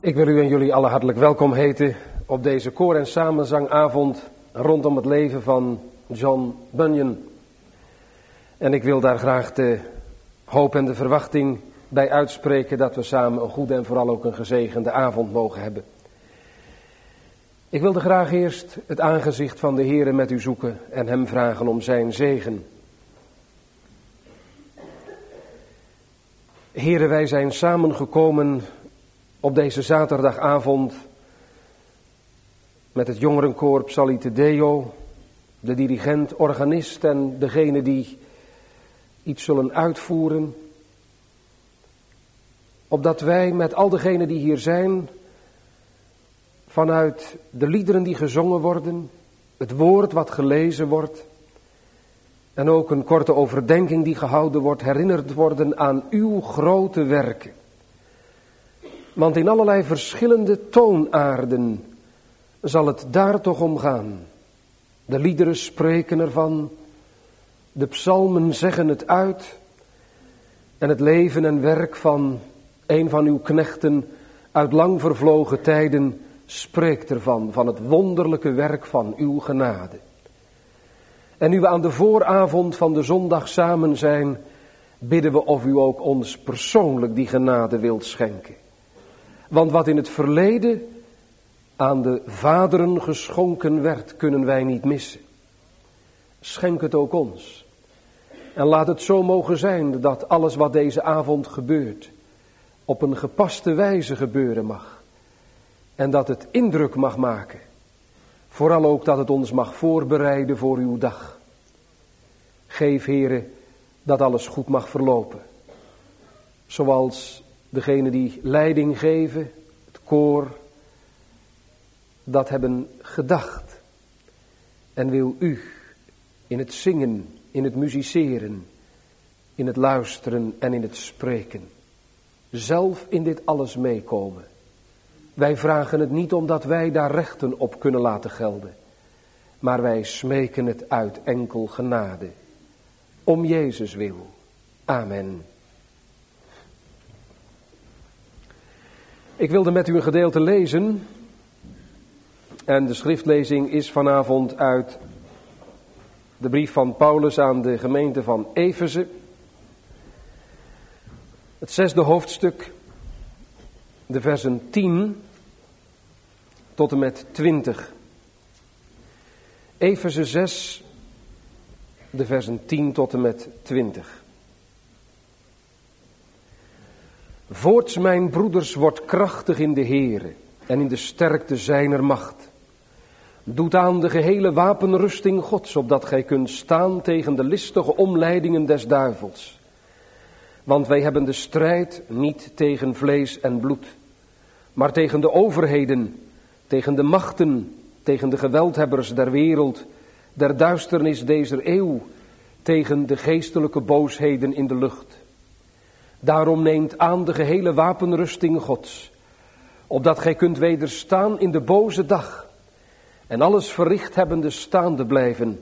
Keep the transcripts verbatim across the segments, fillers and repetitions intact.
Ik wil u en jullie allen hartelijk welkom heten op deze koor- en samenzangavond rondom het leven van John Bunyan. En ik wil daar graag de hoop en de verwachting bij uitspreken dat we samen een goede en vooral ook een gezegende avond mogen hebben. Ik wilde graag eerst het aangezicht van de Heere met u zoeken en hem vragen om zijn zegen. Heere, wij zijn samengekomen op deze zaterdagavond met het jongerenkoor Psalite Deo, de dirigent, organist en degene die iets zullen uitvoeren. Opdat wij met al degenen die hier zijn, vanuit de liederen die gezongen worden, het woord wat gelezen wordt en ook een korte overdenking die gehouden wordt, herinnerd worden aan uw grote werken. Want in allerlei verschillende toonaarden zal het daar toch om gaan. De liederen spreken ervan, de psalmen zeggen het uit en het leven en werk van een van uw knechten uit lang vervlogen tijden spreekt ervan, van het wonderlijke werk van uw genade. En nu we aan de vooravond van de zondag samen zijn, bidden we of u ook ons persoonlijk die genade wilt schenken. Want wat in het verleden aan de vaderen geschonken werd, kunnen wij niet missen. Schenk het ook ons. En laat het zo mogen zijn dat alles wat deze avond gebeurt, op een gepaste wijze gebeuren mag. En dat het indruk mag maken. Vooral ook dat het ons mag voorbereiden voor uw dag. Geef, Heere, dat alles goed mag verlopen. Zoals degene die leiding geven, het koor, dat hebben gedacht. En wil u in het zingen, in het musiceren, in het luisteren en in het spreken, zelf in dit alles meekomen. Wij vragen het niet omdat wij daar rechten op kunnen laten gelden, maar wij smeken het uit enkel genade. Om Jezus wil. Amen. Ik wilde met u een gedeelte lezen. En de schriftlezing is vanavond uit de brief van Paulus aan de gemeente van Efeze. Het zesde hoofdstuk, de versen tien tot en met twintig. Efeze zes, de versen tien tot en met twintig. Voorts, mijn broeders, wordt krachtig in de Heere en in de sterkte zijner macht. Doet aan de gehele wapenrusting Gods, opdat gij kunt staan tegen de listige omleidingen des duivels. Want wij hebben de strijd niet tegen vlees en bloed, maar tegen de overheden, tegen de machten, tegen de geweldhebbers der wereld, der duisternis dezer eeuw, tegen de geestelijke boosheden in de lucht. Daarom neemt aan de gehele wapenrusting Gods, opdat gij kunt wederstaan in de boze dag en alles verricht hebbende staande blijven.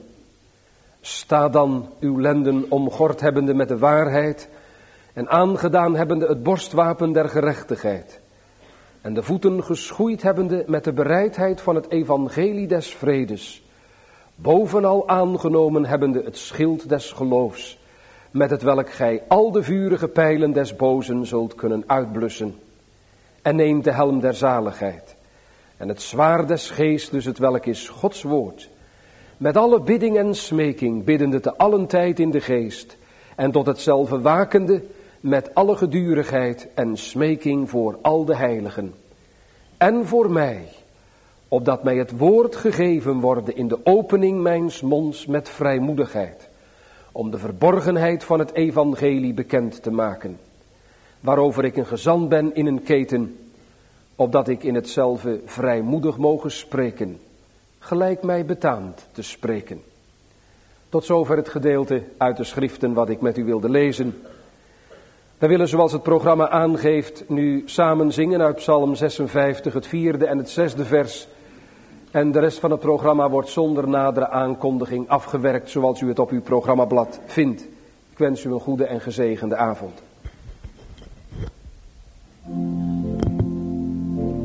Sta dan uw lenden omgord hebbende met de waarheid en aangedaan hebbende het borstwapen der gerechtigheid en de voeten geschoeid hebbende met de bereidheid van het evangelie des vredes, bovenal aangenomen hebbende het schild des geloofs, met het welk gij al de vurige pijlen des bozen zult kunnen uitblussen. En neemt de helm der zaligheid en het zwaard des geestes, het welk is Gods woord, met alle bidding en smeking, biddende te allen tijd in de geest, en tot hetzelfde wakende, met alle gedurigheid en smeking voor al de heiligen. En voor mij, opdat mij het woord gegeven worden in de opening mijns monds met vrijmoedigheid, om de verborgenheid van het evangelie bekend te maken, waarover ik een gezant ben in een keten, opdat ik in hetzelfde vrijmoedig mogen spreken, gelijk mij betaamt te spreken. Tot zover het gedeelte uit de schriften wat ik met u wilde lezen. We willen, zoals het programma aangeeft, nu samen zingen uit Psalm zesenvijftig, het vierde en het zesde vers. En de rest van het programma wordt zonder nadere aankondiging afgewerkt, zoals u het op uw programmablad vindt. Ik wens u een goede en gezegende avond.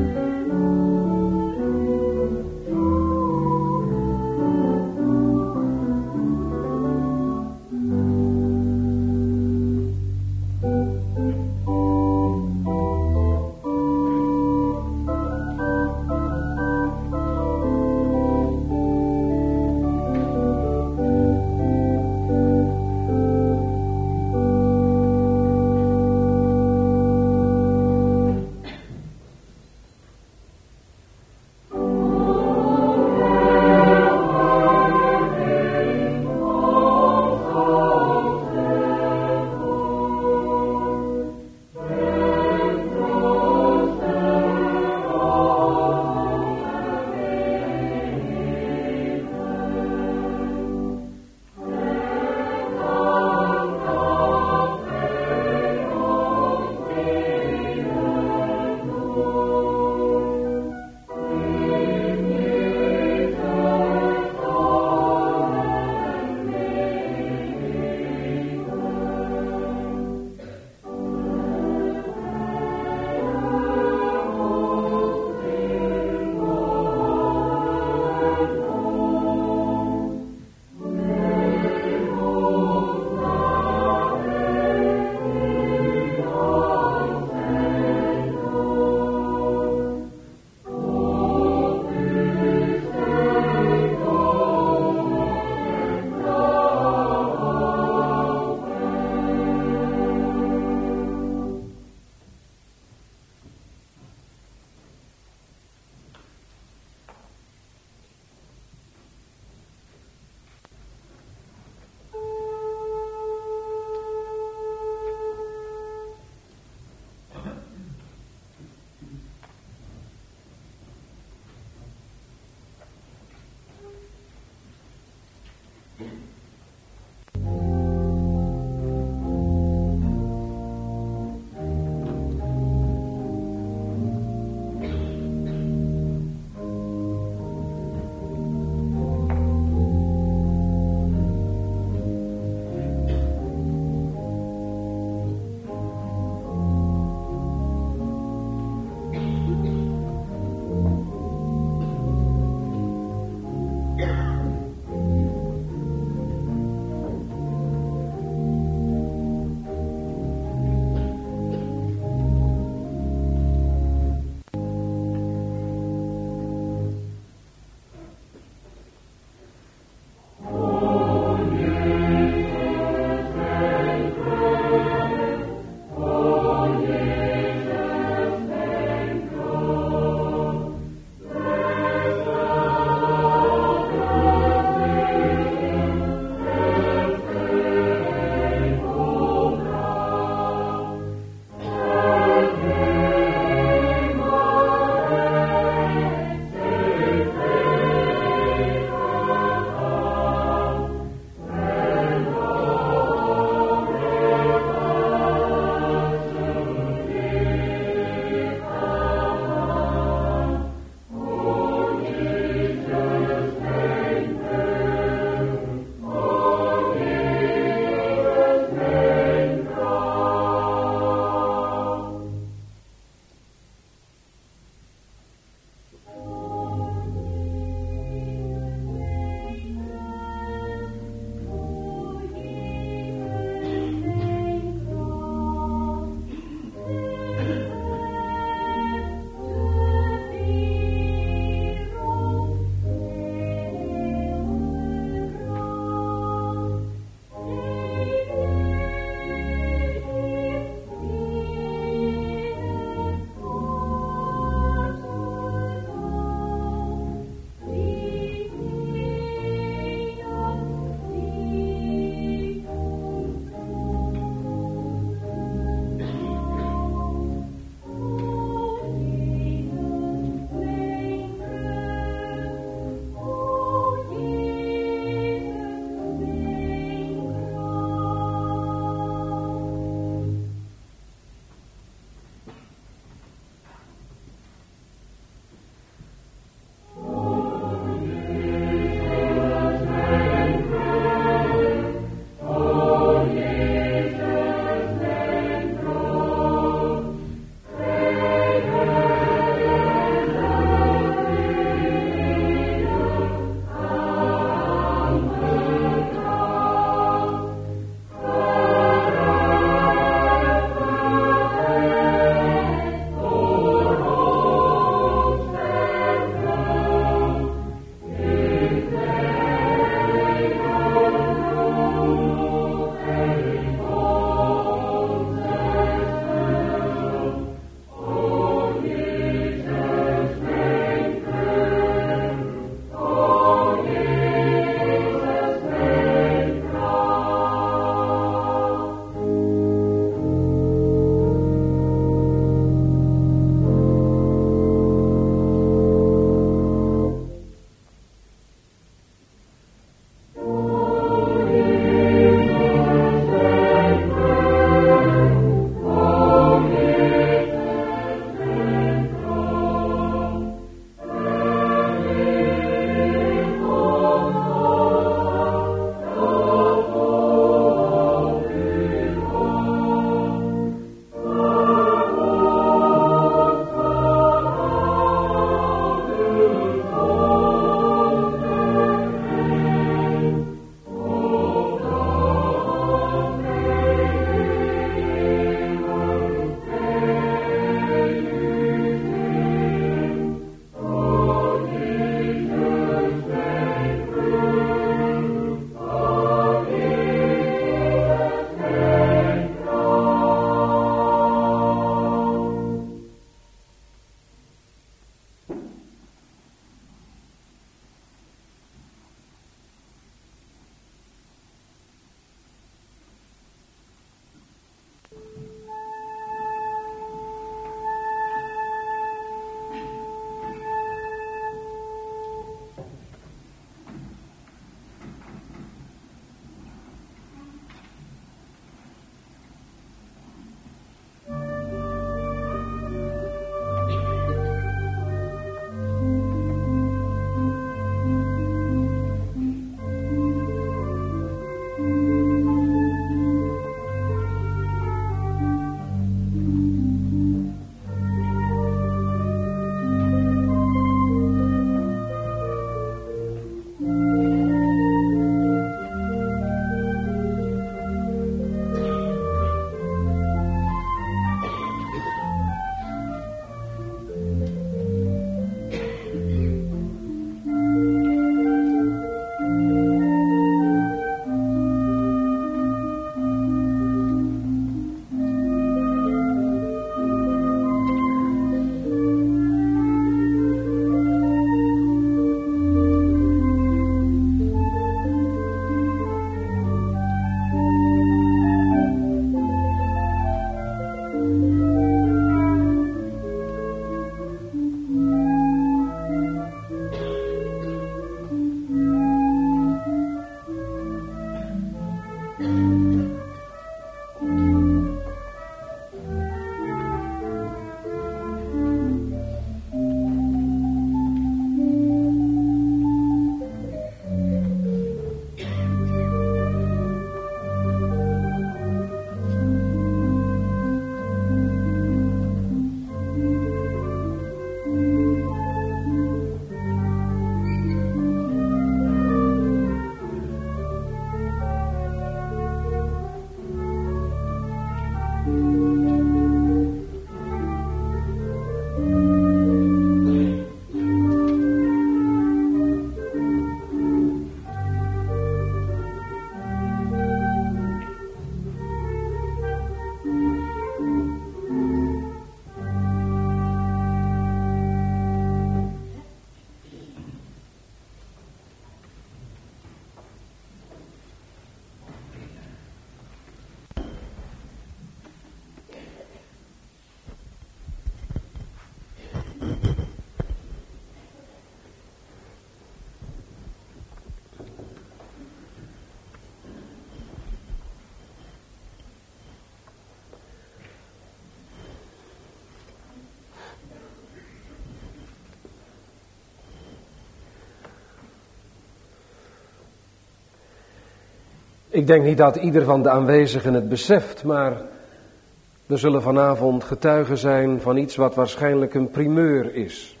Ik denk niet dat ieder van de aanwezigen het beseft, maar er zullen vanavond getuigen zijn van iets wat waarschijnlijk een primeur is.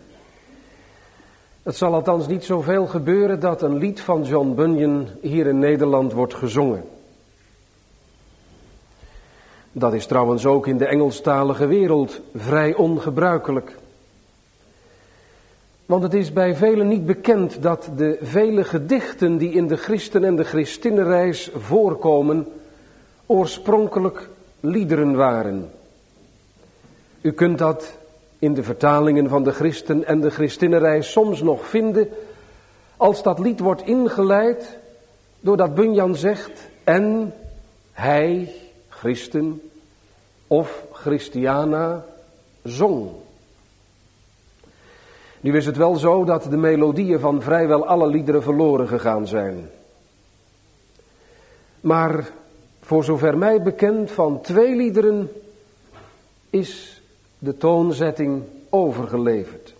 Het zal althans niet zoveel gebeuren dat een lied van John Bunyan hier in Nederland wordt gezongen. Dat is trouwens ook in de Engelstalige wereld vrij ongebruikelijk. Want het is bij velen niet bekend dat de vele gedichten die in de Christen- en de Christinnenreis voorkomen, oorspronkelijk liederen waren. U kunt dat in de vertalingen van de Christen- en de Christinnenreis soms nog vinden, als dat lied wordt ingeleid doordat Bunyan zegt, en hij, Christen, of Christiana, zong. Nu is het wel zo dat de melodieën van vrijwel alle liederen verloren gegaan zijn. Maar voor zover mij bekend van twee liederen is de toonzetting overgeleverd.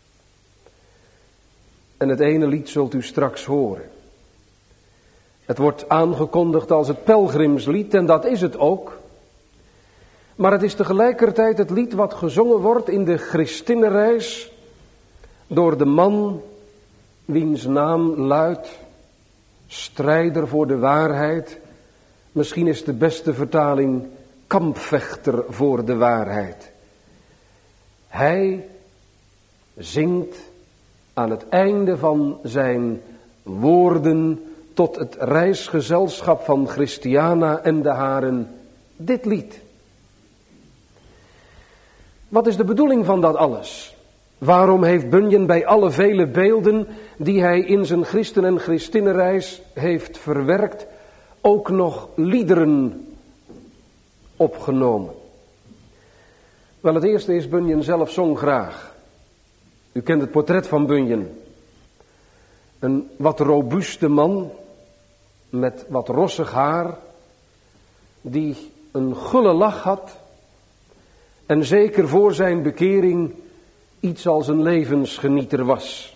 En het ene lied zult u straks horen. Het wordt aangekondigd als het pelgrimslied en dat is het ook. Maar het is tegelijkertijd het lied wat gezongen wordt in de Christinnenreis door de man wiens naam luidt, strijder voor de waarheid. Misschien is de beste vertaling kampvechter voor de waarheid. Hij zingt aan het einde van zijn woorden tot het reisgezelschap van Christiana en de haren dit lied. Wat is de bedoeling van dat alles? Waarom heeft Bunyan bij alle vele beelden die hij in zijn Christen- en Christinnenreis heeft verwerkt, ook nog liederen opgenomen? Wel, het eerste is, Bunyan zelf zong graag. U kent het portret van Bunyan. Een wat robuuste man met wat rossig haar, die een gulle lach had en zeker voor zijn bekering iets als een levensgenieter was.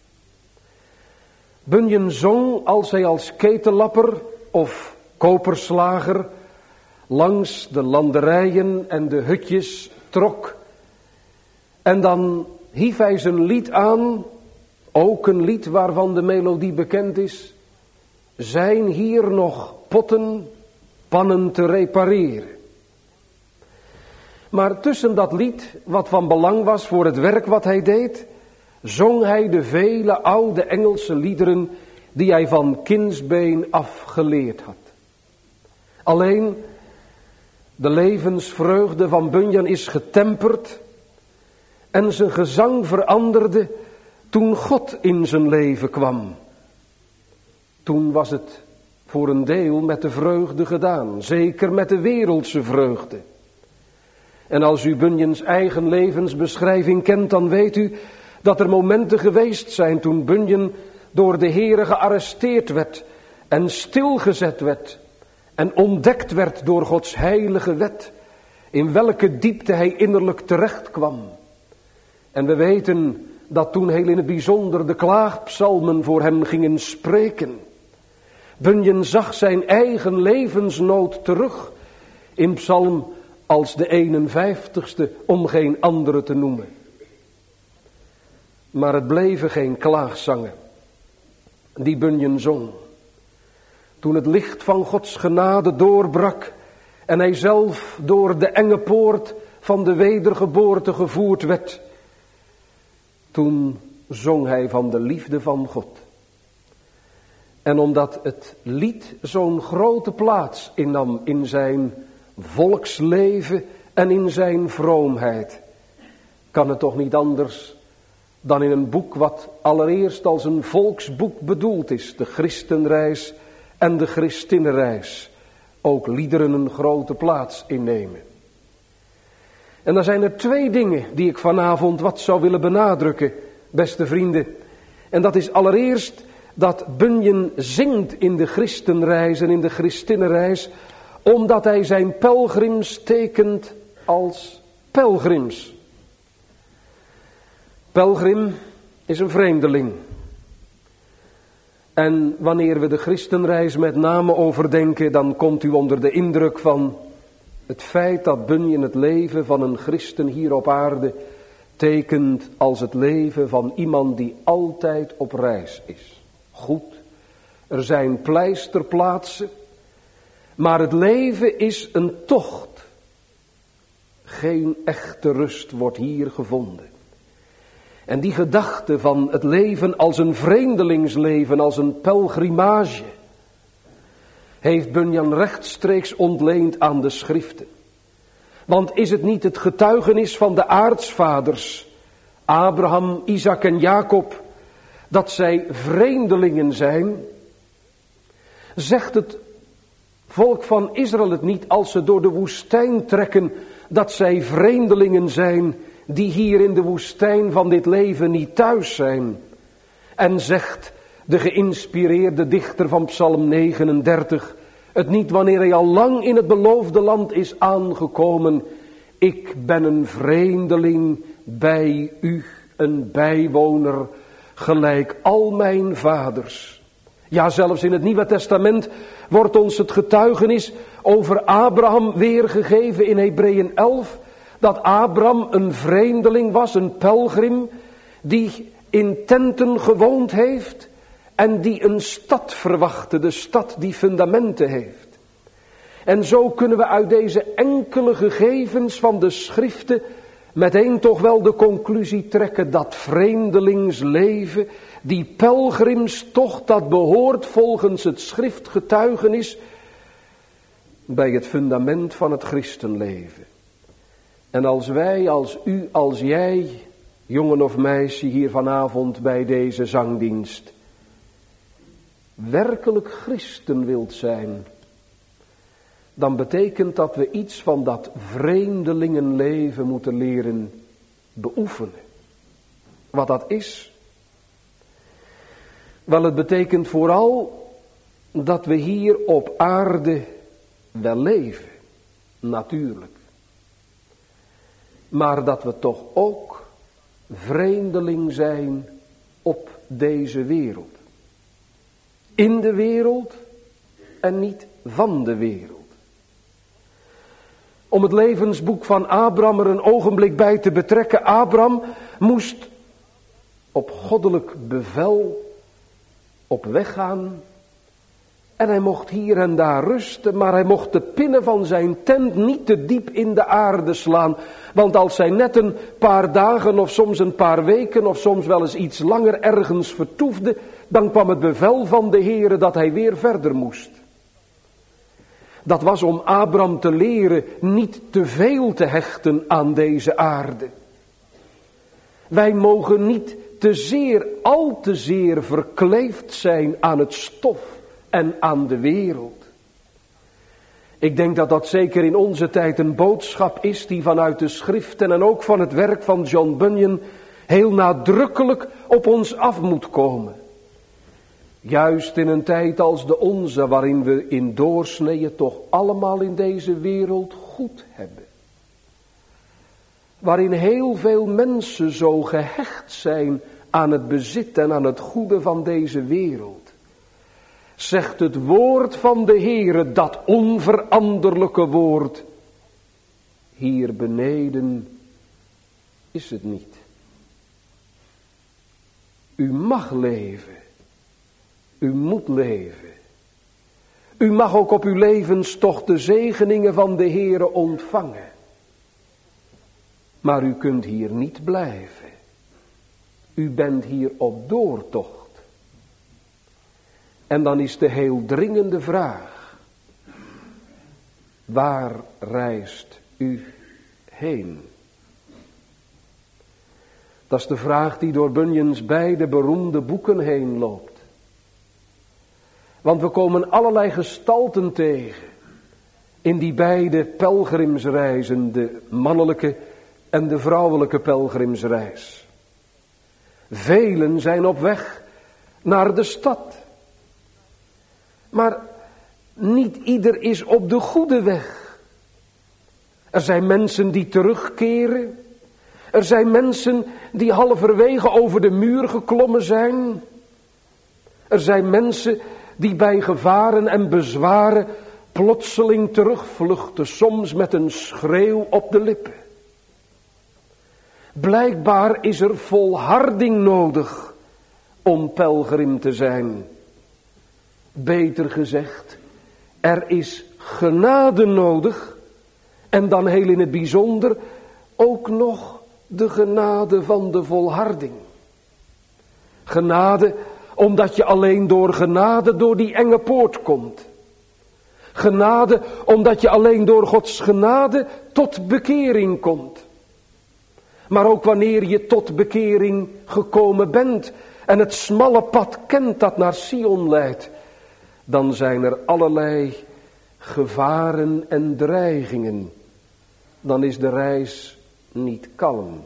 Bunyan zong als hij als ketellapper of koperslager langs de landerijen en de hutjes trok. En dan hief hij zijn lied aan, ook een lied waarvan de melodie bekend is. Zijn hier nog potten, pannen te repareren? Maar tussen dat lied, wat van belang was voor het werk wat hij deed, zong hij de vele oude Engelse liederen die hij van kindsbeen af geleerd had. Alleen, de levensvreugde van Bunyan is getemperd en zijn gezang veranderde toen God in zijn leven kwam. Toen was het voor een deel met de vreugde gedaan, zeker met de wereldse vreugde. En als u Bunyans eigen levensbeschrijving kent, dan weet u Dat er momenten geweest zijn toen Bunyan door de Heere gearresteerd werd en stilgezet werd en ontdekt werd door Gods heilige wet, in welke diepte hij innerlijk terecht kwam. En we weten dat toen heel in het bijzonder de klaagpsalmen voor hem gingen spreken. Bunyan zag zijn eigen levensnood terug in psalm als de eenenvijftigste, om geen andere te noemen. Maar het bleven geen klaagzangen die Bunyan zong. Toen het licht van Gods genade doorbrak en hij zelf door de enge poort van de wedergeboorte gevoerd werd, toen zong hij van de liefde van God. En omdat het lied zo'n grote plaats innam in zijn volksleven en in zijn vroomheid, kan het toch niet anders dan in een boek wat allereerst als een volksboek bedoeld is, de Christenreis en de Christinnenreis, ook liederen een grote plaats innemen. En dan zijn er twee dingen die ik vanavond wat zou willen benadrukken, beste vrienden. En dat is allereerst dat Bunyan zingt in de Christenreis en in de Christinnenreis, omdat hij zijn pelgrims tekent als pelgrims. Pelgrim is een vreemdeling. En wanneer we de Christenreis met name overdenken, dan komt u onder de indruk van het feit dat Bunyan het leven van een christen hier op aarde tekent als het leven van iemand die altijd op reis is. Goed, er zijn pleisterplaatsen, maar het leven is een tocht. Geen echte rust wordt hier gevonden. En die gedachte van het leven als een vreemdelingsleven, als een pelgrimage, heeft Bunyan rechtstreeks ontleend aan de schriften. Want is het niet het getuigenis van de aartsvaders, Abraham, Isaac en Jacob, dat zij vreemdelingen zijn? Zegt het volk van Israël het niet als ze door de woestijn trekken, dat zij vreemdelingen zijn die hier in de woestijn van dit leven niet thuis zijn? En zegt de geïnspireerde dichter van Psalm negenendertig het niet wanneer hij al lang in het beloofde land is aangekomen: ik ben een vreemdeling bij u, een bijwoner, gelijk al mijn vaders. Ja, zelfs in het Nieuwe Testament wordt ons het getuigenis over Abraham weergegeven in Hebreeën elf, dat Abraham een vreemdeling was, een pelgrim, die in tenten gewoond heeft en die een stad verwachtte, de stad die fundamenten heeft. En zo kunnen we uit deze enkele gegevens van de schriften meteen toch wel de conclusie trekken dat vreemdelingsleven, die pelgrimstocht, dat behoort volgens het schriftgetuigenis bij het fundament van het christenleven. En als wij, als u, als jij, jongen of meisje hier vanavond bij deze zangdienst, werkelijk christen wilt zijn, dan betekent dat we iets van dat vreemdelingenleven moeten leren beoefenen. Wat dat is? Wel, het betekent vooral dat we hier op aarde wel leven, natuurlijk. Maar dat we toch ook vreemdeling zijn op deze wereld. In de wereld en niet van de wereld. Om het levensboek van Abraham er een ogenblik bij te betrekken. Abraham moest op goddelijk bevel op weg gaan. En hij mocht hier en daar rusten, maar hij mocht de pinnen van zijn tent niet te diep in de aarde slaan. Want als hij net een paar dagen of soms een paar weken of soms wel eens iets langer ergens vertoefde, dan kwam het bevel van de Heere dat hij weer verder moest. Dat was om Abraham te leren niet te veel te hechten aan deze aarde. Wij mogen niet te zeer, al te zeer verkleefd zijn aan het stof en aan de wereld. Ik denk dat dat zeker in onze tijd een boodschap is die vanuit de schriften en ook van het werk van John Bunyan heel nadrukkelijk op ons af moet komen. Juist in een tijd als de onze, waarin we in doorsnee toch allemaal in deze wereld goed hebben. Waarin heel veel mensen zo gehecht zijn aan het bezit en aan het goede van deze wereld. Zegt het woord van de Heere, dat onveranderlijke woord, hier beneden is het niet. U mag leven. U moet leven. U mag ook op uw levenstocht de zegeningen van de Heere ontvangen. Maar u kunt hier niet blijven. U bent hier op doortocht. En dan is de heel dringende vraag. Waar reist u heen? Dat is de vraag die door Bunyan's beide beroemde boeken heen loopt. Want we komen allerlei gestalten tegen in die beide pelgrimsreizen, de mannelijke en de vrouwelijke pelgrimsreis. Velen zijn op weg naar de stad. Maar niet ieder is op de goede weg. Er zijn mensen die terugkeren. Er zijn mensen die halverwege over de muur geklommen zijn. Er zijn mensen die bij gevaren en bezwaren plotseling terugvluchten, soms met een schreeuw op de lippen. Blijkbaar is er volharding nodig om pelgrim te zijn. Beter gezegd, er is genade nodig en dan heel in het bijzonder ook nog de genade van de volharding. Genade omdat je alleen door genade door die enge poort komt. Genade omdat je alleen door Gods genade tot bekering komt. Maar ook wanneer je tot bekering gekomen bent en het smalle pad kent dat naar Sion leidt, dan zijn er allerlei gevaren en dreigingen. Dan is de reis niet kalm.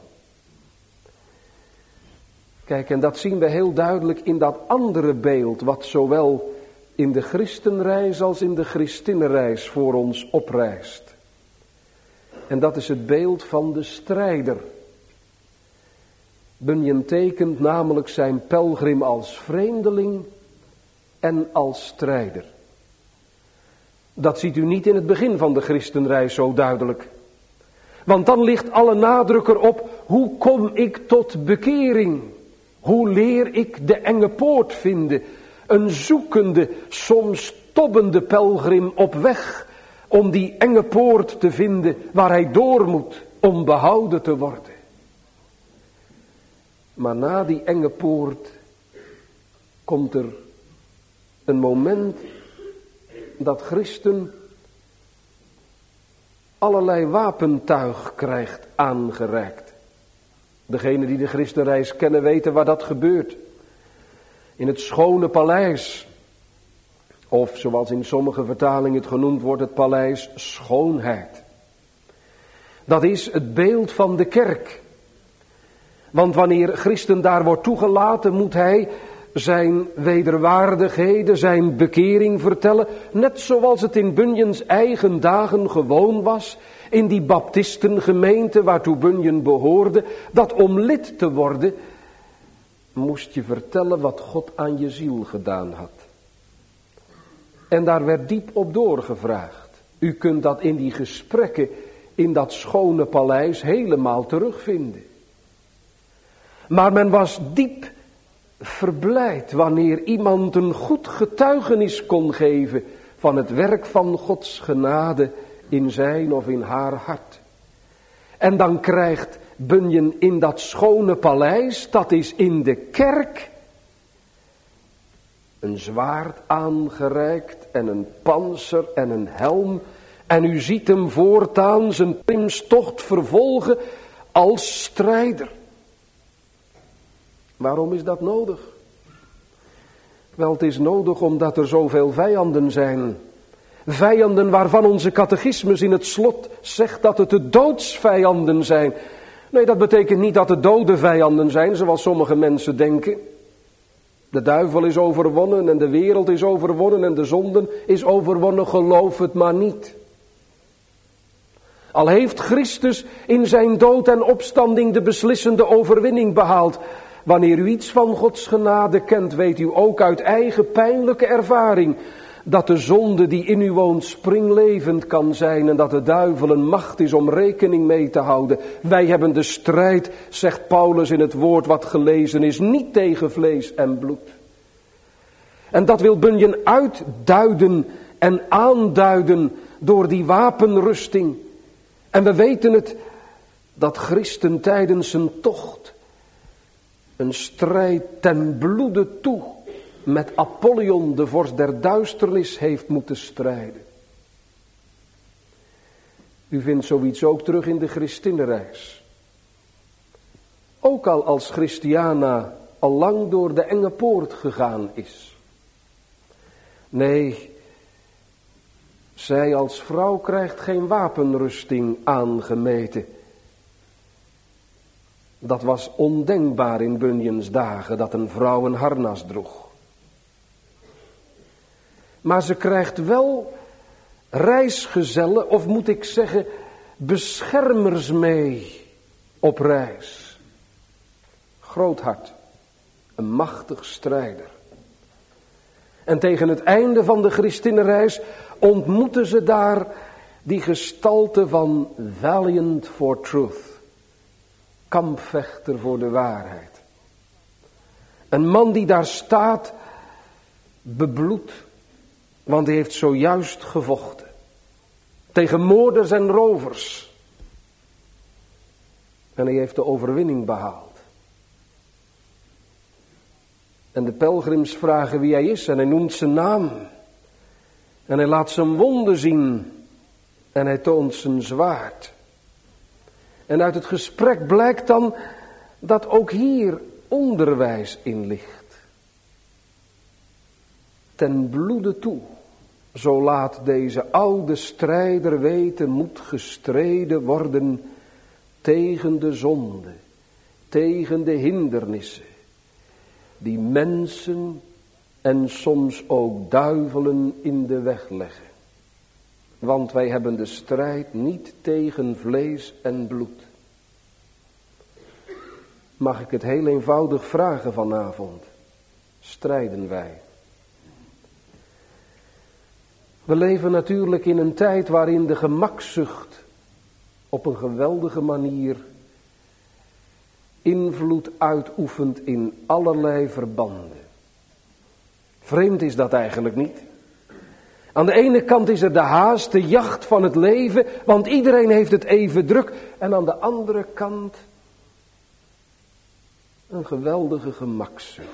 Kijk, en dat zien we heel duidelijk in dat andere beeld, wat zowel in de christenreis als in de christinnenreis voor ons oprijst. En dat is het beeld van de strijder. Bunyan tekent namelijk zijn pelgrim als vreemdeling en als strijder. Dat ziet u niet in het begin van de christenreis zo duidelijk. Want dan ligt alle nadruk erop, hoe kom ik tot bekering? Hoe leer ik de enge poort vinden? Een zoekende, soms tobbende pelgrim op weg om die enge poort te vinden waar hij door moet om behouden te worden. Maar na die enge poort komt er een moment dat Christen allerlei wapentuig krijgt aangereikt. Degenen die de christenreis kennen weten waar dat gebeurt. In het schone paleis. Of zoals in sommige vertalingen het genoemd wordt, het paleis schoonheid. Dat is het beeld van de kerk. Want wanneer Christen daar wordt toegelaten, moet hij zijn wederwaardigheden, zijn bekering vertellen. Net zoals het in Bunyan's eigen dagen gewoon was. In die baptistengemeente waartoe Bunyan behoorde. Dat om lid te worden, moest je vertellen wat God aan je ziel gedaan had. En daar werd diep op doorgevraagd. U kunt dat in die gesprekken in dat schone paleis helemaal terugvinden. Maar men was diep verblijd wanneer iemand een goed getuigenis kon geven van het werk van Gods genade in zijn of in haar hart. En dan krijgt Bunyan in dat schone paleis, dat is in de kerk, een zwaard aangereikt en een pantser en een helm. En u ziet hem voortaan zijn primstocht vervolgen als strijder. Waarom is dat nodig? Wel, het is nodig omdat er zoveel vijanden zijn. Vijanden waarvan onze catechismus in het slot zegt dat het de doodsvijanden zijn. Nee, dat betekent niet dat de doden vijanden zijn, zoals sommige mensen denken. De duivel is overwonnen en de wereld is overwonnen en de zonde is overwonnen, geloof het maar niet. Al heeft Christus in zijn dood en opstanding de beslissende overwinning behaald. Wanneer u iets van Gods genade kent, weet u ook uit eigen pijnlijke ervaring dat de zonde die in u woont springlevend kan zijn en dat de duivel een macht is om rekening mee te houden. Wij hebben de strijd, zegt Paulus in het woord wat gelezen is, niet tegen vlees en bloed. En dat wil Bunyan uitduiden en aanduiden door die wapenrusting. En we weten het, dat Christen tijdens zijn tocht een strijd ten bloede toe met Apollyon, de vorst der duisternis, heeft moeten strijden. U vindt zoiets ook terug in de Christinnenreis. Ook al als Christiana al lang door de enge poort gegaan is. Nee, zij als vrouw krijgt geen wapenrusting aangemeten. Dat was ondenkbaar in Bunyans dagen, dat een vrouw een harnas droeg. Maar ze krijgt wel reisgezellen, of moet ik zeggen, beschermers mee op reis. Groot hart, een machtig strijder. En tegen het einde van de Christinnenreis ontmoeten ze daar die gestalte van valiant for truth. Kampvechter voor de waarheid. Een man die daar staat, bebloed, want hij heeft zojuist gevochten. Tegen moorders en rovers. En hij heeft de overwinning behaald. En de pelgrims vragen wie hij is en hij noemt zijn naam. En hij laat zijn wonden zien en hij toont zijn zwaard. En uit het gesprek blijkt dan dat ook hier onderwijs in ligt. Ten bloede toe, zo laat deze oude strijder weten, moet gestreden worden tegen de zonde, tegen de hindernissen, die mensen en soms ook duivelen in de weg leggen. Want wij hebben de strijd niet tegen vlees en bloed. Mag ik het heel eenvoudig vragen vanavond? Strijden wij? We leven natuurlijk in een tijd waarin de gemakzucht op een geweldige manier invloed uitoefent in allerlei verbanden. Vreemd is dat eigenlijk niet. Aan de ene kant is er de haast, de jacht van het leven, want iedereen heeft het even druk. En aan de andere kant een geweldige gemakzucht.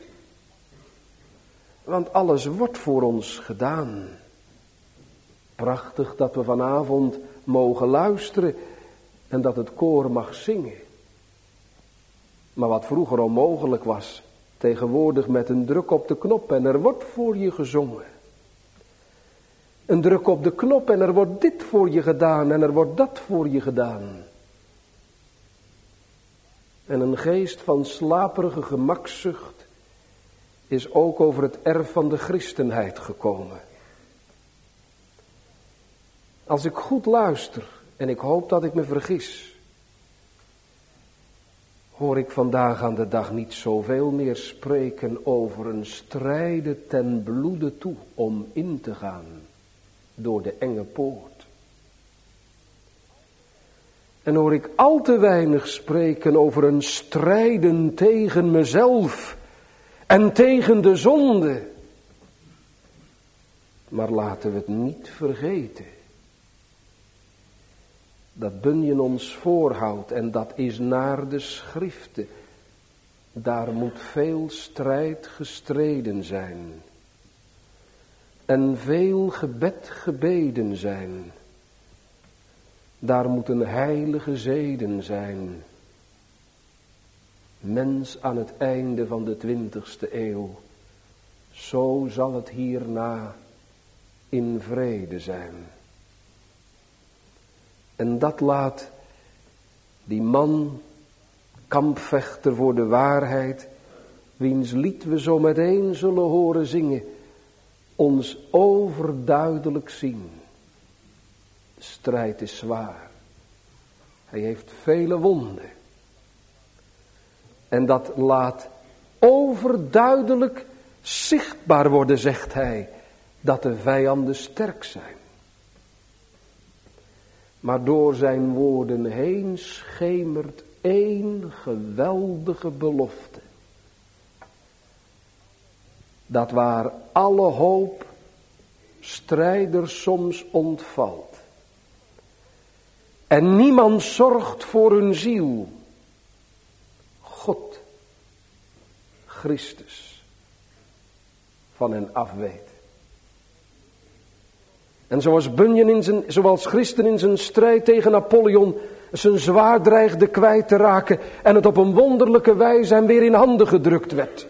Want alles wordt voor ons gedaan. Prachtig dat we vanavond mogen luisteren en dat het koor mag zingen. Maar wat vroeger onmogelijk was, tegenwoordig met een druk op de knop en er wordt voor je gezongen. Een druk op de knop en er wordt dit voor je gedaan en er wordt dat voor je gedaan. En een geest van slaperige gemakzucht is ook over het erf van de christenheid gekomen. Als ik goed luister, en ik hoop dat ik me vergis, hoor ik vandaag aan de dag niet zoveel meer spreken over een strijden ten bloede toe om in te gaan door de enge poort. En hoor ik al te weinig spreken over een strijden tegen mezelf en tegen de zonde. Maar laten we het niet vergeten. Dat Bunyan ons voorhoudt en dat is naar de schriften. Daar moet veel strijd gestreden zijn. En veel gebed gebeden zijn. Daar moeten heilige zeden zijn. Mens aan het einde van de twintigste eeuw. Zo zal het hierna in vrede zijn. En dat laat Die man, kampvechter voor de waarheid, wiens lied we zo meteen zullen horen zingen, ons overduidelijk zien. De strijd is zwaar. Hij heeft vele wonden. En dat laat overduidelijk zichtbaar worden, zegt hij, dat de vijanden sterk zijn. Maar door zijn woorden heen schemert één geweldige belofte. Dat waar alle hoop strijders soms ontvalt. En niemand zorgt voor hun ziel. God, Christus, van hen afweet. En zoals Bunyan in zijn, zoals Christen in zijn strijd tegen Napoleon zijn zwaard dreigde kwijt te raken en het op een wonderlijke wijze hem weer in handen gedrukt werd.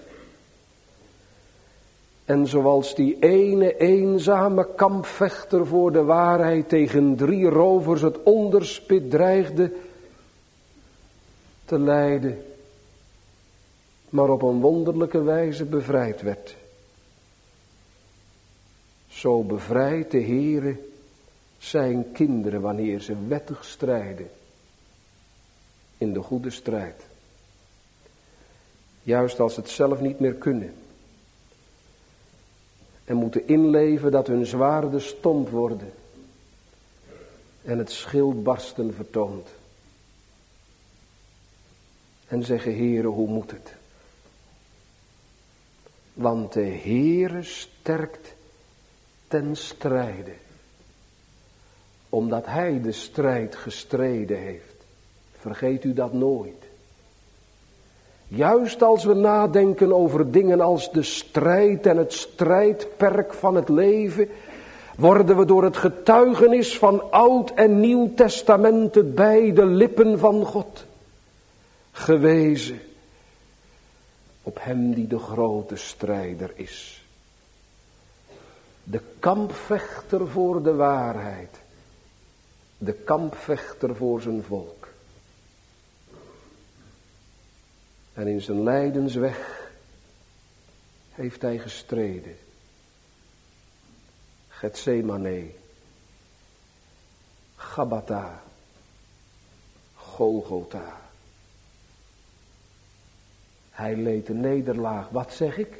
En zoals die ene eenzame kampvechter voor de waarheid tegen drie rovers het onderspit dreigde te lijden, maar op een wonderlijke wijze bevrijd werd. Zo bevrijdt de Heere zijn kinderen wanneer ze wettig strijden in de goede strijd. Juist als ze het zelf niet meer kunnen. En moeten inleven dat hun zwaarden stomp worden. En het schildbarsten vertoont. En zeggen, Heere, hoe moet het? Want de Heere sterkt ten strijde. Omdat hij de strijd gestreden heeft. Vergeet u dat nooit. Juist als we nadenken over dingen als de strijd en het strijdperk van het leven, worden we door het getuigenis van Oud en Nieuw Testament bij de lippen van God gewezen op hem die de grote strijder is. De kampvechter voor de waarheid. De kampvechter voor zijn volk. En in zijn lijdensweg heeft hij gestreden. Getsemane, Gabbatha, Golgotha. Hij leed de nederlaag, wat zeg ik?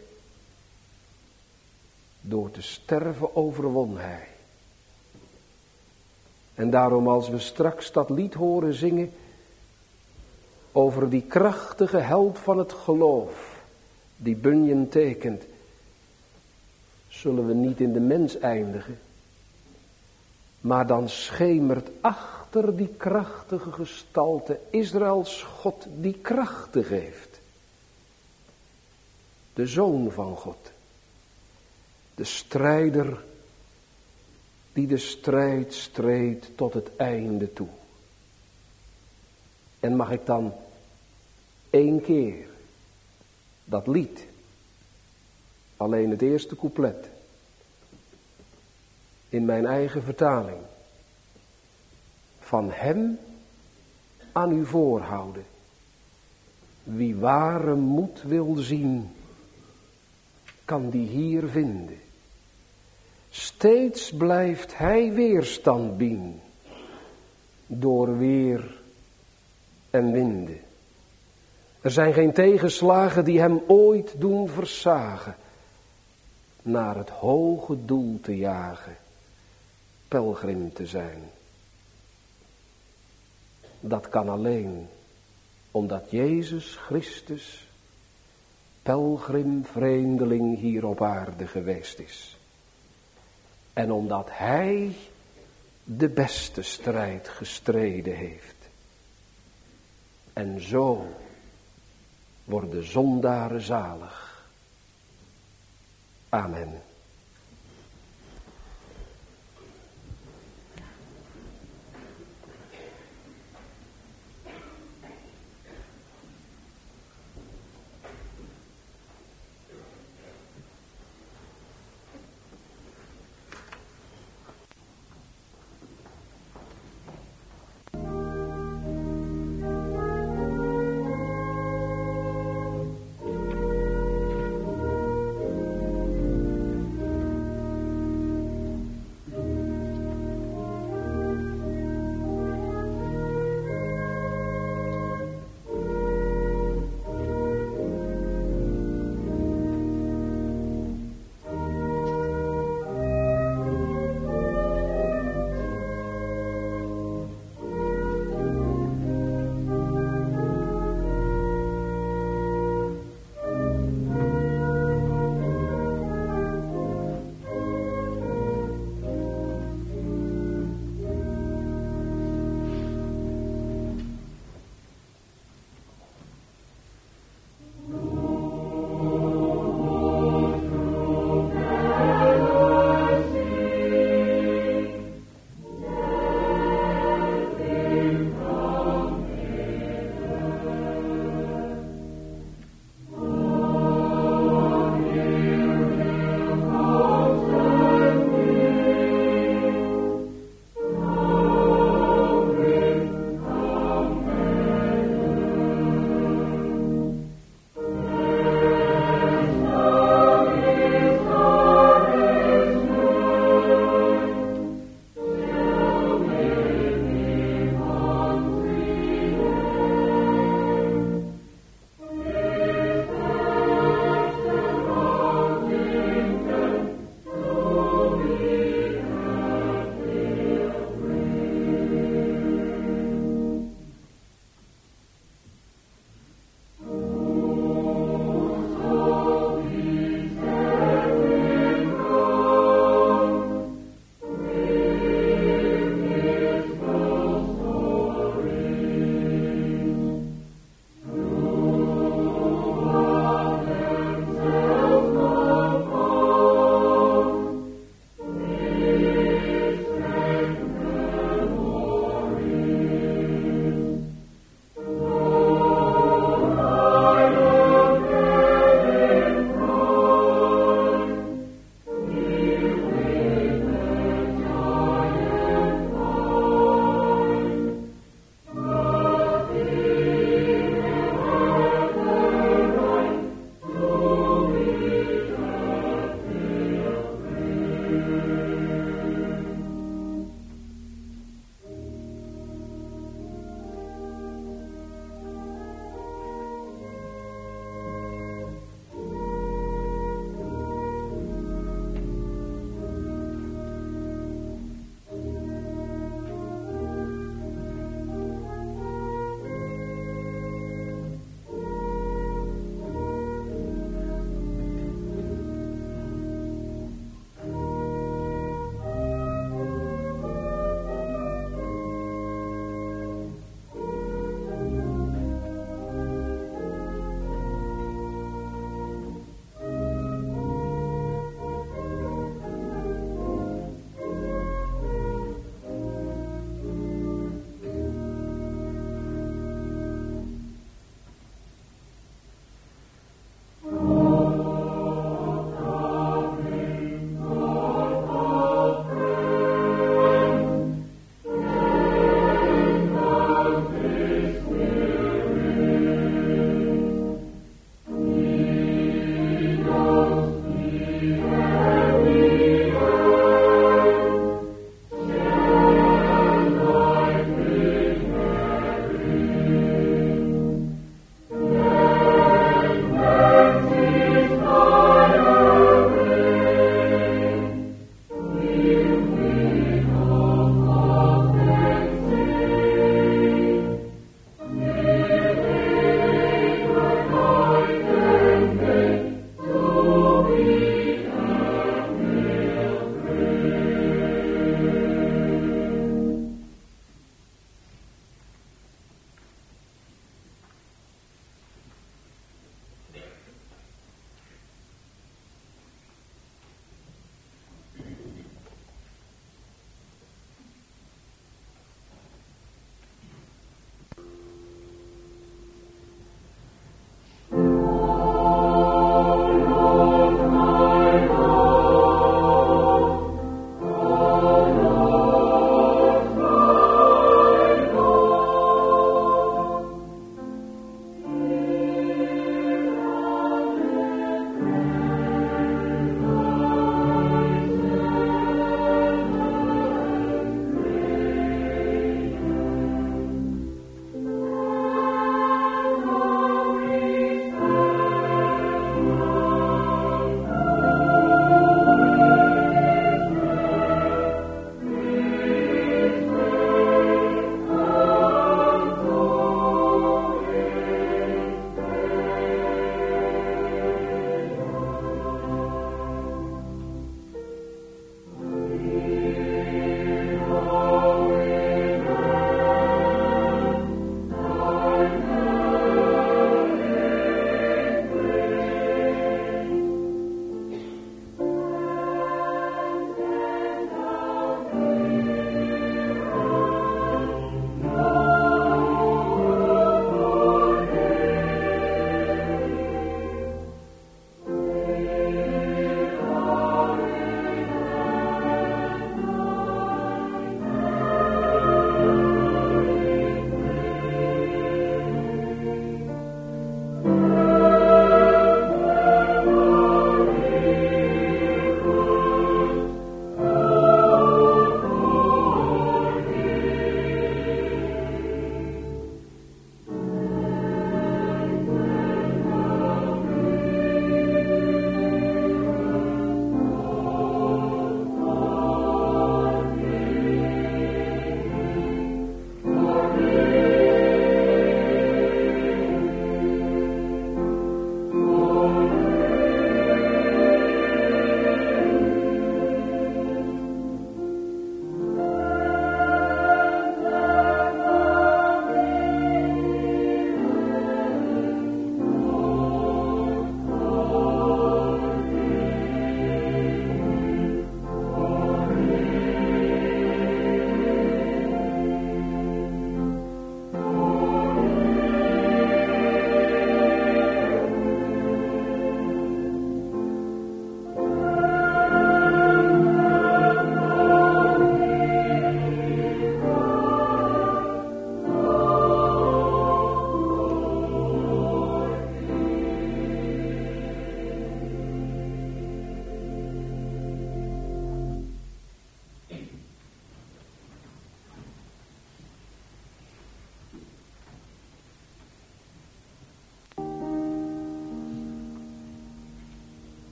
Door te sterven overwon hij. En daarom als we straks dat lied horen zingen over die krachtige held van het geloof, die Bunyan tekent, zullen we niet in de mens eindigen, maar dan schemert achter die krachtige gestalte Israëls God die krachten geeft. De Zoon van God, de strijder die de strijd streed tot het einde toe. En mag ik dan één keer dat lied, alleen het eerste couplet, in mijn eigen vertaling, van hem aan u voorhouden. Wie ware moed wil zien, kan die hier vinden. Steeds blijft hij weerstand bieden, door weer en winden. Er zijn geen tegenslagen die hem ooit doen versagen, naar het hoge doel te jagen, pelgrim te zijn. Dat kan alleen omdat Jezus Christus pelgrim vreemdeling hier op aarde geweest is. En omdat hij de beste strijd gestreden heeft. En zo worden zondaren zalig. Amen.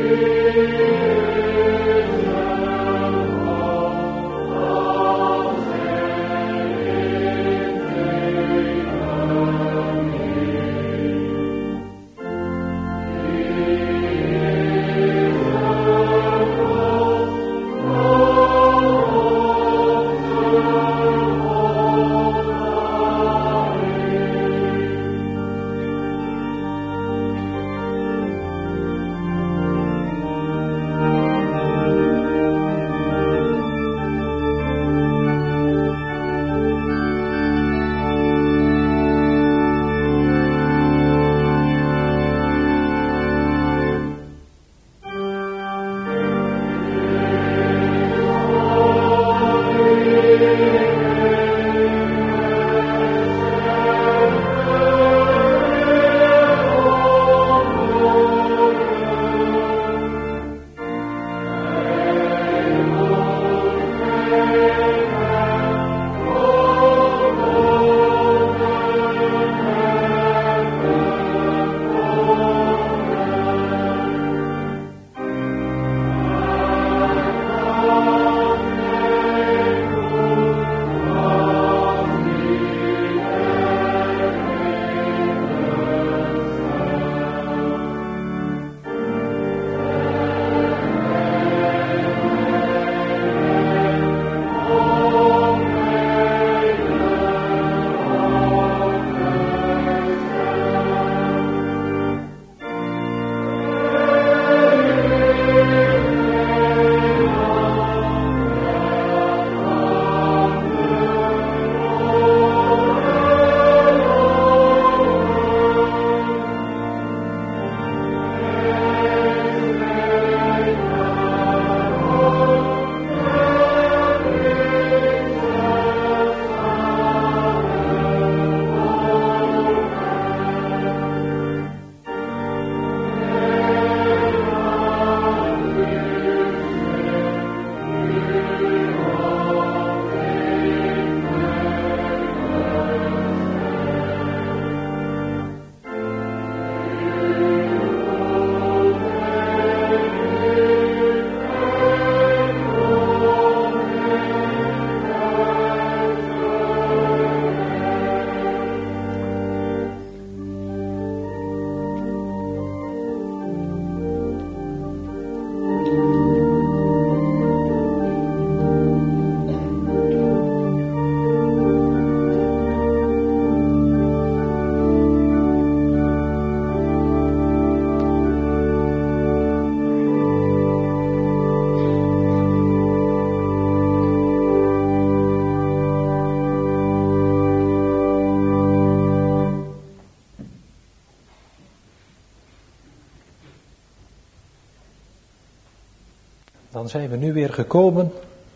Dan zijn we nu weer gekomen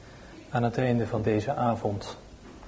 aan het einde van deze avond.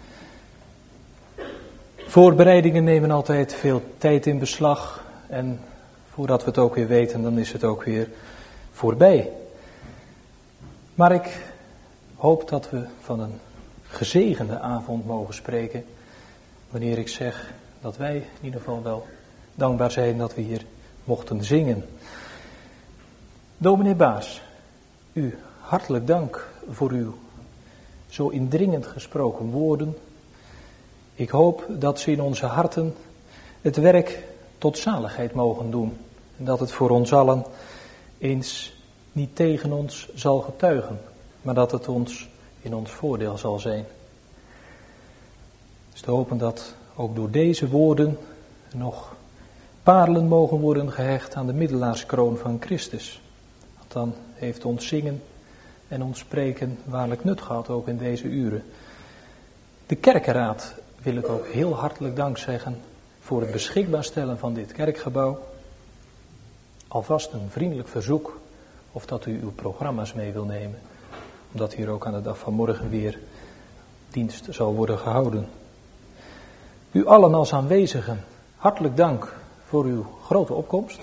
Voorbereidingen nemen altijd veel tijd in beslag en voordat we het ook weer weten, dan is het ook weer voorbij. Maar ik hoop dat we van een gezegende avond mogen spreken, wanneer ik zeg dat wij in ieder geval wel dankbaar zijn dat we hier mochten zingen. Dominee Baas, u hartelijk dank voor uw zo indringend gesproken woorden. Ik hoop dat ze in onze harten het werk tot zaligheid mogen doen. En dat het voor ons allen eens niet tegen ons zal getuigen, maar dat het ons in ons voordeel zal zijn. Het is te hopen dat ook door deze woorden nog parelen mogen worden gehecht aan de middelaarskroon van Christus. Want dan heeft ons zingen en ons spreken waarlijk nut gehad, ook in deze uren. De kerkenraad wil ik ook heel hartelijk dank zeggen voor het beschikbaar stellen van dit kerkgebouw. Alvast een vriendelijk verzoek of dat u uw programma's mee wil nemen, omdat hier ook aan de dag van morgen weer dienst zal worden gehouden. U allen als aanwezigen, hartelijk dank voor uw grote opkomst.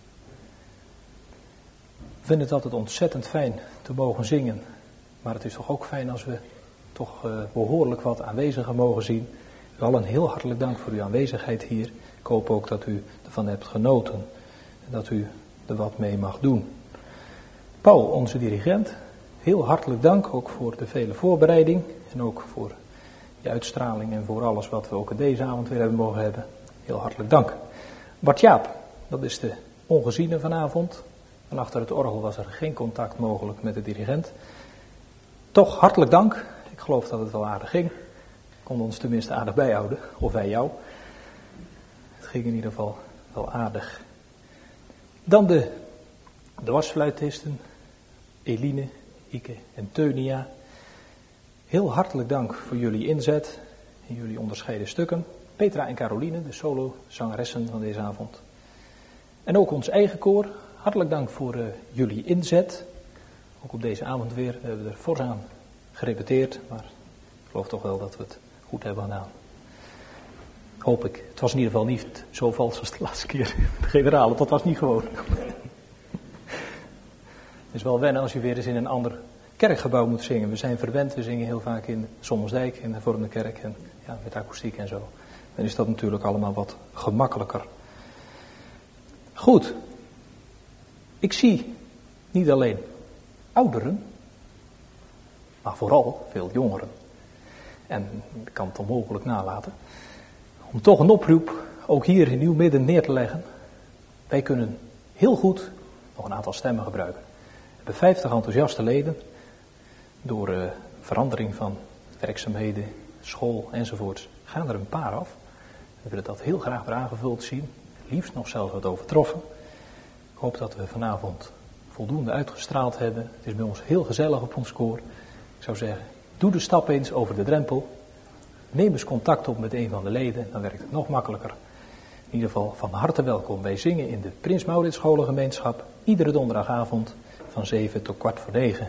Ik vind het altijd ontzettend fijn te mogen zingen, maar het is toch ook fijn als we toch uh, behoorlijk wat aanwezigen mogen zien. U allen heel hartelijk dank voor uw aanwezigheid hier. Ik hoop ook dat u ervan hebt genoten en dat u er wat mee mag doen. Paul, onze dirigent, heel hartelijk dank ook voor de vele voorbereiding en ook voor je uitstraling en voor alles wat we ook deze avond weer hebben mogen hebben. Heel hartelijk dank. Bart Jaap, dat is de ongeziene vanavond. En achter het orgel was er geen contact mogelijk met de dirigent. Toch hartelijk dank. Ik geloof dat het wel aardig ging. Kon ons tenminste aardig bijhouden, of wij jou. Het ging in ieder geval wel aardig. Dan de dwarsfluitisten, Eline, Ike en Teunia. Heel hartelijk dank voor jullie inzet en jullie onderscheiden stukken. Petra en Caroline, de solo-zangeressen van deze avond. En ook ons eigen koor, hartelijk dank voor uh, jullie inzet. Ook op deze avond weer, we hebben er fors aan gerepeteerd, maar ik geloof toch wel dat we het goed hebben gedaan. Hoop ik. Het was in ieder geval niet zo vals als de laatste keer. De generale, dat was niet gewoon. Het is wel wennen als je weer eens in een ander kerkgebouw moet zingen. We zijn verwend, we zingen heel vaak in Sommersdijk, in de Hervormde Kerk en ja, met akoestiek en zo. Dan is dat natuurlijk allemaal wat gemakkelijker. Goed. Ik zie niet alleen ouderen, maar vooral veel jongeren. En ik kan het onmogelijk nalaten om toch een oproep ook hier in uw midden neer te leggen. Wij kunnen heel goed nog een aantal stemmen gebruiken. We hebben vijftig enthousiaste leden. Door uh, verandering van werkzaamheden, school enzovoorts gaan er een paar af. We willen dat heel graag weer aangevuld zien. Liefst nog zelfs wat overtroffen. Ik hoop dat we vanavond voldoende uitgestraald hebben. Het is bij ons heel gezellig op ons koor. Ik zou zeggen, doe de stap eens over de drempel. Neem eens contact op met een van de leden, dan werkt het nog makkelijker. In ieder geval van harte welkom. Wij zingen in de Prins Maurits Scholengemeenschap iedere donderdagavond van zeven tot kwart voor negen.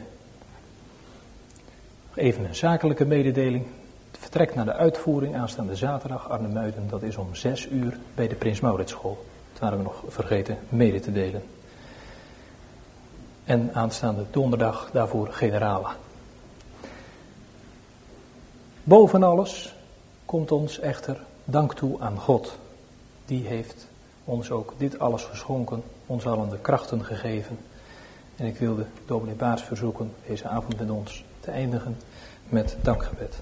Even een zakelijke mededeling. Het vertrek naar de uitvoering aanstaande zaterdag Arnhem-Muiden, dat is om zes uur bij de Prins Maurits School. Dat waren we nog vergeten mede te delen. En aanstaande donderdag daarvoor generala. Boven alles komt ons echter dank toe aan God. Die heeft ons ook dit alles geschonken, ons allen de krachten gegeven. En ik wilde dominee Baars verzoeken deze avond met ons te eindigen met dankgebed.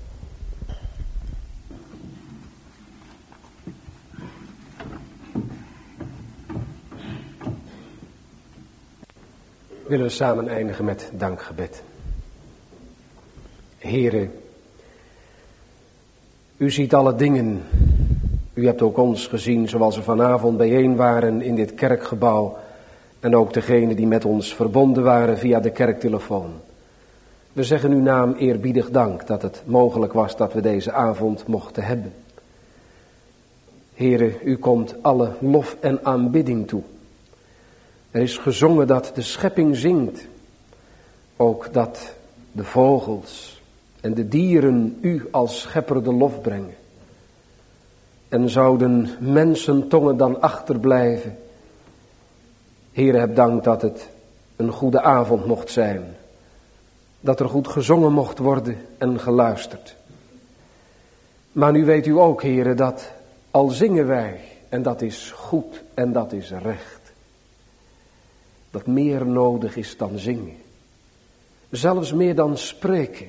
Willen we samen eindigen met dankgebed. Heere, u ziet alle dingen. U hebt ook ons gezien zoals we vanavond bijeen waren in dit kerkgebouw. En ook degenen die met ons verbonden waren via de kerktelefoon. We zeggen uw naam eerbiedig dank dat het mogelijk was dat we deze avond mochten hebben. Heere, u komt alle lof en aanbidding toe. Er is gezongen dat de schepping zingt. Ook dat de vogels en de dieren u als schepper de lof brengen. En zouden mensentongen dan achterblijven. Heere, heb dank dat het een goede avond mocht zijn. Dat er goed gezongen mocht worden en geluisterd. Maar nu weet u ook, Heere, dat al zingen wij, en dat is goed en dat is recht. Dat meer nodig is dan zingen. Zelfs meer dan spreken.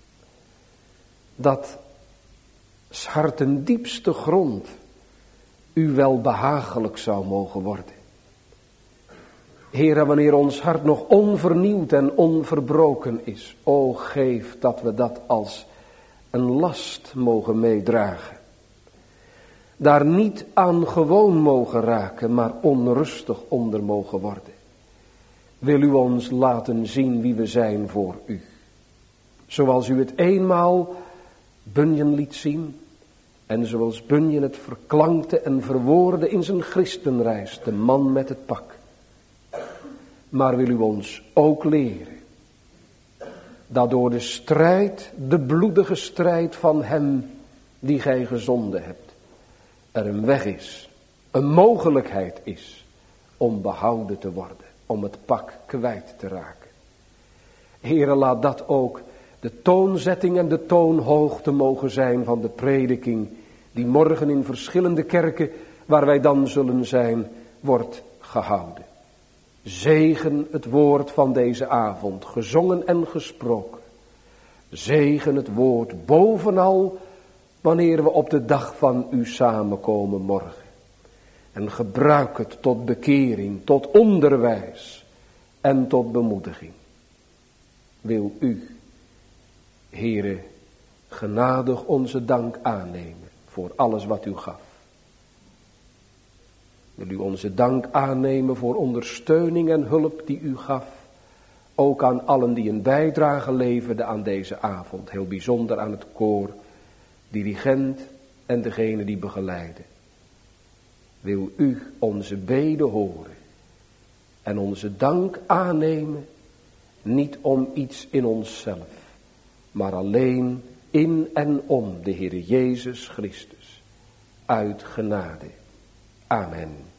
Dat 's harten diepste grond u wel behagelijk zou mogen worden. Heere, wanneer ons hart nog onvernieuwd en onverbroken is, o geef dat we dat als een last mogen meedragen. Daar niet aan gewoon mogen raken, maar onrustig onder mogen worden. Wil u ons laten zien wie we zijn voor u. Zoals u het eenmaal Bunyan liet zien. En zoals Bunyan het verklankte en verwoordde in zijn christenreis. De man met het pak. Maar wil u ons ook leren. Dat door de strijd, de bloedige strijd van hem die gij gezonden hebt. Er een weg is. Een mogelijkheid is. Om behouden te worden. Om het pak kwijt te raken. Heere, laat dat ook de toonzetting en de toonhoogte mogen zijn van de prediking die morgen in verschillende kerken waar wij dan zullen zijn, wordt gehouden. Zegen het woord van deze avond, gezongen en gesproken. Zegen het woord bovenal wanneer we op de dag van u samenkomen morgen. En gebruik het tot bekering, tot onderwijs en tot bemoediging. Wil u, Heere, genadig onze dank aannemen voor alles wat u gaf. Wil u onze dank aannemen voor ondersteuning en hulp die u gaf. Ook aan allen die een bijdrage leverden aan deze avond. Heel bijzonder aan het koor, dirigent en degene die begeleiden. Wil u onze beden horen en onze dank aannemen. Niet om iets in onszelf, maar alleen in en om de Heer Jezus Christus. Uit genade. Amen.